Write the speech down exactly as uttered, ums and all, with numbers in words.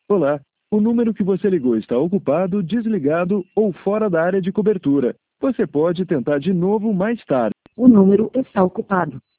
Olá, o número que você ligou está ocupado, desligado ou fora da área de cobertura. Você pode tentar de novo mais tarde. O número está ocupado.